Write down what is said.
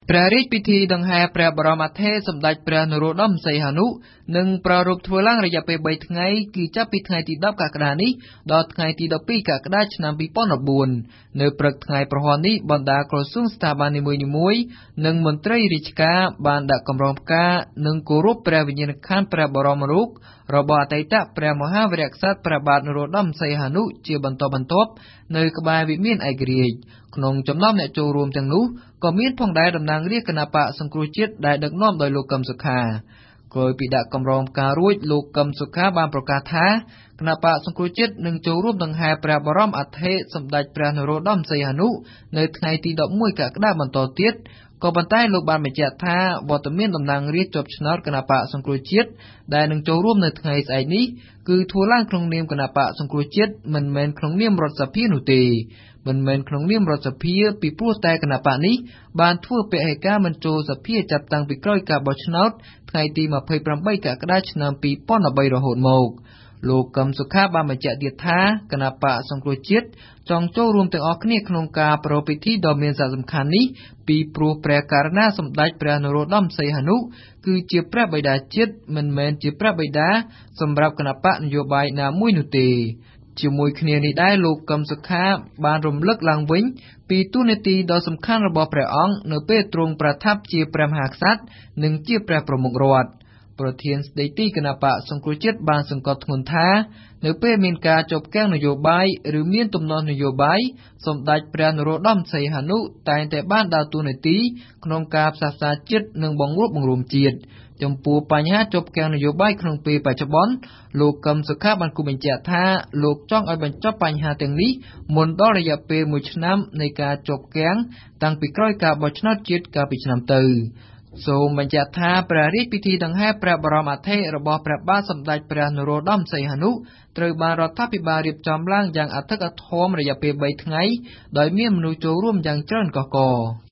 ព្រះរាជពិធីដង្ហែព្រះបរមត្ថេរសម្ដេចព្រះនរោត្តមសីហនុនឹងប្រារព្ធធ្វើឡើងរយៈពេល3ថ្ងៃគឺចាប់ពីថ្ងៃទី10កក្កដានេះដល់ថ្ងៃទី12កក្កដាឆ្នាំ2014នៅព្រឹកថ្ងៃប្រហ័ននេះបណ្ដាក្រសួងស្ថាប័ននីមួយៗនិងមន្ត្រីរាជការបានដាក់កម្រងផ្កានិងគោរពព្រះវិញ្ញាណក្ខន្ធព្រះបរមរូបរបស់អតីតព្រះមហាវីរក្សត្រព្រះបាទនរោត្តមសីហនុជាបន្តបន្ទាប់នៅក្បែរវិមានឯករាជ្យក្នុងចំណោមអ្នកចូលរួមទាំងនោះក៏មានផងដែរតំណាងរាស្ត្រគណបក្សសង្គ្រោះជាតិដែលដឹកនាំដោយលោកកឹមសុខាក្រោយពីដាក់កម្រងផ្ការួចលោកកឹមសុខាបានប្រកាសថាគណបក្សសង្គ្រោះជាតិនឹងចូលរួមដង្ហែព្រះបរមអធិសម្ដេចព្រះនរោត្តមសីហនុនៅថ្ងៃទី11កក្កដាបន្តទៀតក៏ប៉ុន្តែលោកបានបញ្ជាក់ថាវត្តមានតំណាងរាស្ត្រជាប់ឆ្នោតគណបក្សសង្គ្រោះជាតិដែលនឹងចូលរួមនៅថ្ងៃស្អែកនេះគឺធ្វើឡើងក្នុងនាមគណបក្សសង្គ្រោះជាតិមិនមែនក្នុងនាមរដ្ឋសភានោះទេមិនមែនក្នុងនាមរដ្ឋសភាពីព្រោះតែគណបក្សនេះបានធ្វើពហិការមិនចូលសភាចាប់តាំងពីក្រោយការបោះឆ្នោតថ្ងៃទី28កក្កដាឆ្នាំ2013រហូតមកលោកកឹមសុខាបានបញ្ជាក់ទៀតថាគណបក្សសង្គ្រោះជាតិចង់ចូលរួមទាំងអស់គ្នាក្នុងការប្រារព្ធពិធីដ៏មានសារៈសំខាន់នេះពីព្រោះព្រះករុណាសម្ដេចព្រះនរោត្តមសីហនុគឺជាព្រះបិតាជាតិមិនមែនជាព្រះបិតាសម្រាប់គណបក្សនយោបាយណាមួយនោះទេជាមួយគ្នានេះដែរលោកកឹមសុខាបានរំលឹកឡើងវិញពីតួនាទីដ៏សំខាន់របស់ព្រះអង្គនៅពេលទ្រង់ប្រថាប់ជាព្រះមហាក្សត្រនិងជាព្រះប្រមុខរដ្ឋប្រធានស្ដីទីគណបក្សសង្គ្រោះជាតិបានសង្កត់ធ្ងន់ថានៅពេលមានការជាប់គាំងនយោបាយឬមានទំនាស់នយោបាយសម្ដេចព្រះនរោត្តមសីហនុតែងតែបានដើរតួនាទីក្នុងការផ្សះផ្សាជាតិនិងបង្រួបបង្រួមជាតិចំពោះបញ្ហាជាប់គាំងនយោបាយក្នុងពេលបច្ចុប្បន្នលោកកឹមសុខាបានគូបញ្ជាក់ថាលោកចង់ឲ្យបញ្ចប់បញ្ហាទាំងនេះមុនដល់រយៈពេល1ឆ្នាំនៃការជាប់គាំងតាំងពីក្រោយការបោះឆ្នោតជាតិកាលពីឆ្នាំទៅសូមបញ្ជាក់ថាព្រះរាជពិធីដង្ហែព្រះបរមអធិរបស់ព្រះបាទសម្ដេចព្រះនរោត្តមសីហនុត្រូវបានរដ្ឋាភិបាលរៀបចំឡើងយ៉ាងអធិកអធមរយៈពេល3ថ្ងៃដោយមានមនុស្សចូលរួមយ៉ាងច្រើនកុះករ